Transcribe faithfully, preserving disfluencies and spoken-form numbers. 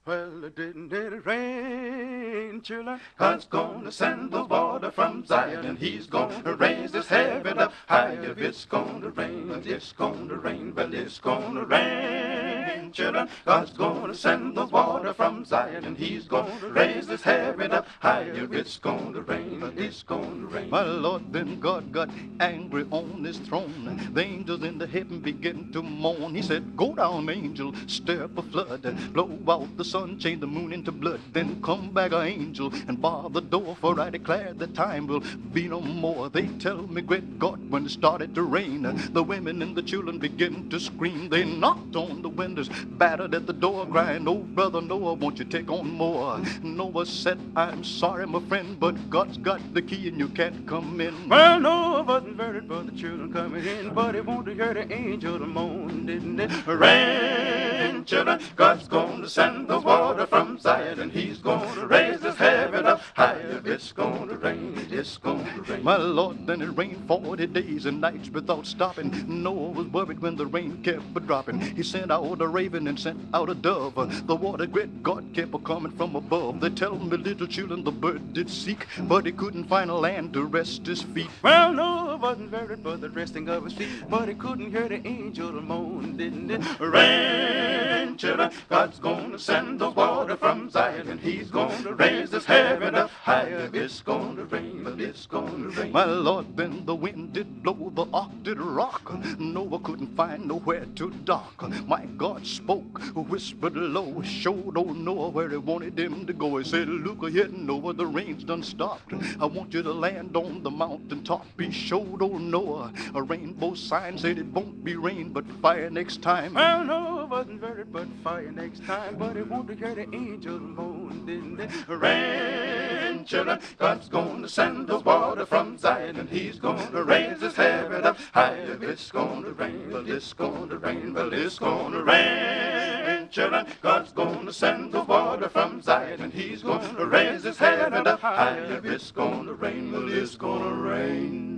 Well, didn't it rain, children? God's gonna send the water from Zion, and He's gonna raise His heaven up higher. It's gonna rain, it's gonna rain, well, it's gonna rain, children. God's gonna send the water from Zion, and He's gonna raise His heaven up higher. It's gonna rain, it's gonna rain. My Lord, then God got angry on His throne. The angels in the heaven began to mourn. He said, "Go down, angel, stir up a flood, blow out the sun, change the moon into blood, then come back, an angel, and bar the door, for I declare the time will be no more." They tell me, great God, when it started to rain, the women and the children began to scream. They knocked on the windows, battered at the door, crying, "Oh, brother Noah, won't you take on more?" Noah said, "I'm sorry, my friend, but God's got the key and you can't come in." Well, Noah wasn't worried for the children coming in, but he wanted to hear the angel moan, didn't it? Rain, children, God's gonna send the water from Zion, and He's gonna raise His heaven up higher. It's gonna rain, it's gonna rain. My Lord, then it rained forty days and nights without stopping. Noah was worried when the rain kept a-dropping. He sent out a raven and sent out a dove. The water, great God, kept a-coming from above. They tell me, little children, the bird did seek, but he couldn't find a land to rest his feet. Well, Noah wasn't worried for the resting of his feet, but he couldn't hear the angel moan, didn't it? Rain, children, God's gonna send the water from Zion, and He's gonna raise His heaven up higher. It's gonna rain, but it's gonna rain. My Lord, then the wind did blow, the ark did rock. Noah couldn't find nowhere to dock. My God spoke, whispered low, showed old Noah where He wanted him to go. He said, "Look ahead, Noah, the rain's done stopped. I want you to land on the mountain top." He showed old Noah a rainbow sign, said it won't be rain but fire next time. Well, Noah wasn't worried but fire next time, but he wanted to hear the angel moan, didn't it? Rain, children, God's gonna send the water from Zion, and He's gonna raise His heaven up higher. It's gonna rain, well, it's gonna rain, well, it's gonna rain, children. God's gonna send the water from Zion, and He's gonna raise His heaven up higher. It's gonna rain, well, it's gonna rain.